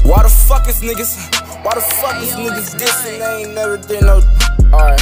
Why the fuck is niggas? Why the fuck is niggas dissing? They ain't never did no. Alright.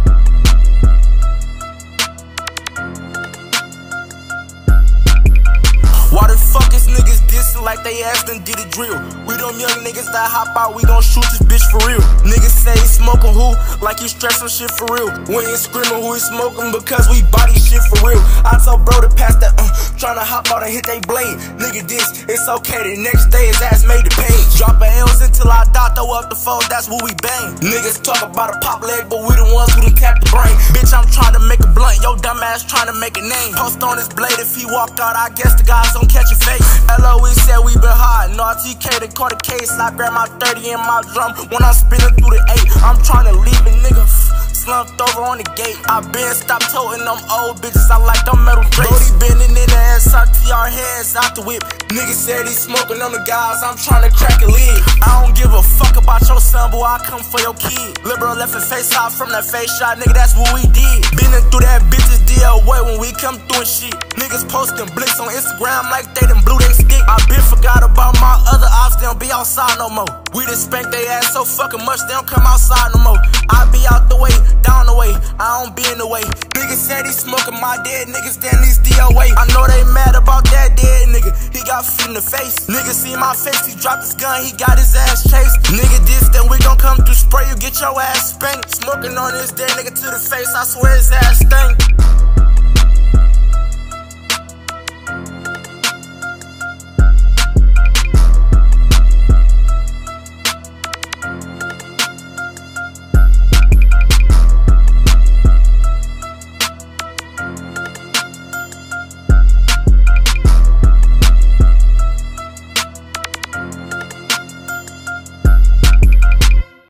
Why the fuck is niggas dissing like they ass done did a drill? We them young niggas that hop out, we gon' shoot this bitch for real. Niggas say he smoking who? Like he stressing shit for real. We ain't screaming who he smoking because we body shit for real. I told bro to pass that tryna hop out and hit they blade. Nigga this, it's okay, the next day his ass made the page. Dropping L's until I die, throw up the phone, that's what we bang. Niggas talk about a pop leg, but we the ones who done tap the brain. Bitch, I'm trying to make a blunt, yo dumb ass trying to make a name. Post on his blade, if he walk out, I guess the guys don't catch your face. LOE said we been hard, no RTK, they caught a case. I grab my 30 in my drum when I'm spinning through the 8. I'm trying to leave a nigga slumped over on the gate. I been stopped toting them old bitches, I like them metal drapes. Brody bending in the ass, our hands out the whip. Nigga said he smoking on the guys, I'm trying to crack a lid. I don't give a fuck about your son, boy, I come for your kid. Liberal left his face out from that face shot, nigga, that's what we did. Bending through that bitch's DL way when we come through and shit. Niggas posting blicks on Instagram like they done blew they stick. I been forgot about my other ops, they don't be outside no more. We done spanked they ass so fucking much, they don't come outside no more. I be out the way, down the way, I don't be in the way. Niggas said he smoking my dead niggas, then these DOA. I know they mad about that dead nigga, he got feet in the face. Nigga see my face, he dropped his gun, he got his ass chased. Nigga this, then we gon' come through spray, you get your ass spanked. Smoking on this dead nigga to the face, I swear his ass stank.